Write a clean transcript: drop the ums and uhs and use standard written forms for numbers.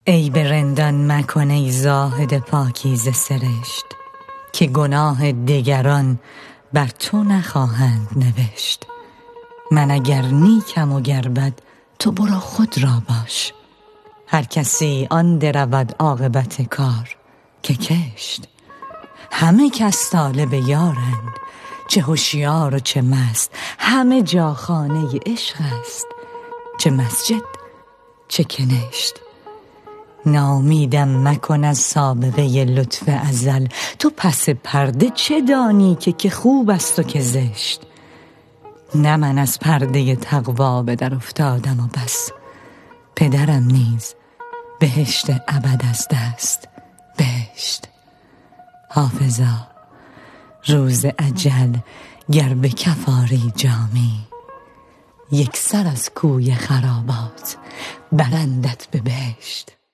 ای به رندان مکن ای زاهد پاکیزه سرشت، که گناه دگران بر تو نخواهند نوشت. من اگر نیکم و گر بد تو برو خود را باش، هر کسی آن درود عاقبت کار که کشت. همه کس طالب یارند، چه هوشیار و چه مست، همه جا خانه عشق است، چه مسجد چه کنشت. ناامیدم مکن از سابقه لطف ازل، تو پس پرده چه دانی که خوب است و که زشت. نه من از پرده تقوا به در افتادم و بس، پدرم نیز بهشت ابد از دست بهشت. حافظا روز اجل گر به کف آری جامی، یک سر از کوی خرابات برندت به بهشت.